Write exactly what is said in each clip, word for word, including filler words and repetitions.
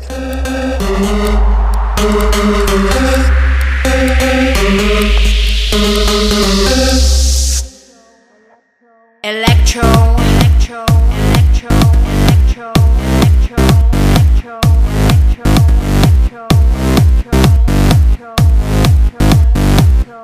Electro, electro, electro, electro, electro, electro, electro, electro, electro, electro,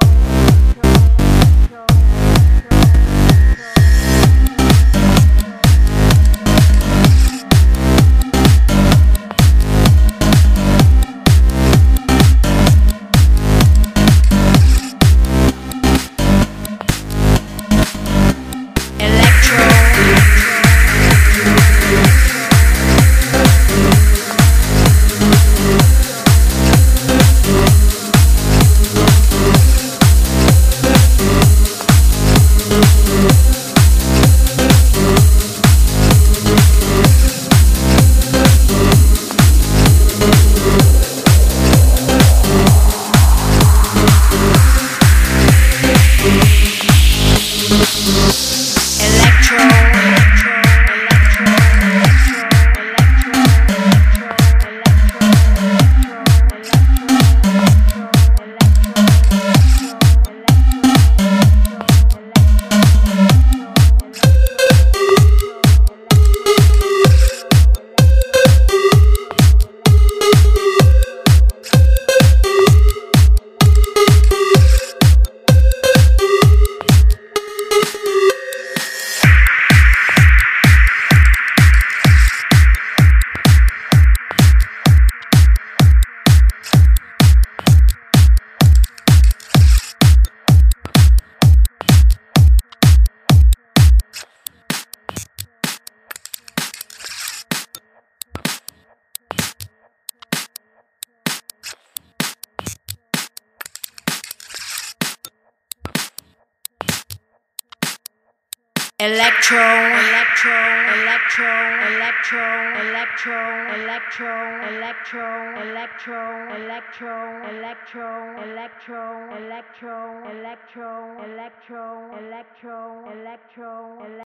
Electro, electro, electro, electro, electro, electro, electro, electro, electro, electro, electro, electro, electro, electro, electro, electro, electro.